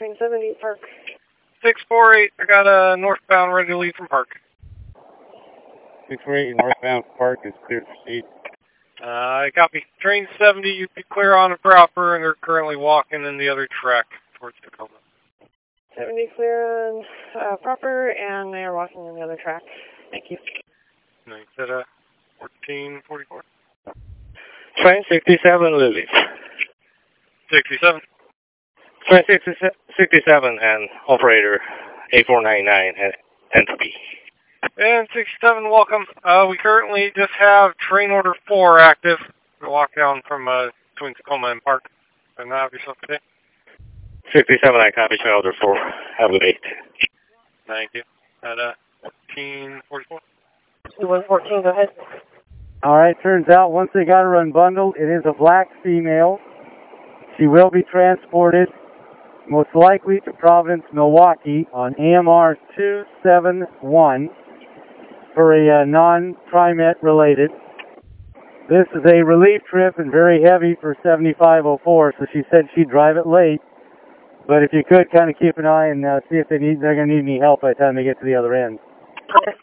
train 70, Park. 648, I got a northbound ready to leave from Park. 648 northbound Park is clear to proceed. Copy. Train 70, you'd be clear on and proper, and they're currently walking in the other track towards Tacoma. 70 clear on proper, and they are walking in the other track. Thank you. No, you said 1444. Train 67 Lily. 67. Train 67 and operator 8499 and entropy. And 67, welcome. We currently just have train order 4 active. We walk down from between Tacoma and Park. And have yourself today. 67, I copy train order 4. Have a good day. Thank you. At 1444. 114, go ahead. All right, turns out once they got her unbundled, it is a black female. She will be transported most likely to Providence, Milwaukee on AMR 271 for a non-TriMet related. This is a relief trip and very heavy for 7504, so she said she'd drive it late. But if you could kind of keep an eye and see if they're going to need any help by the time they get to the other end.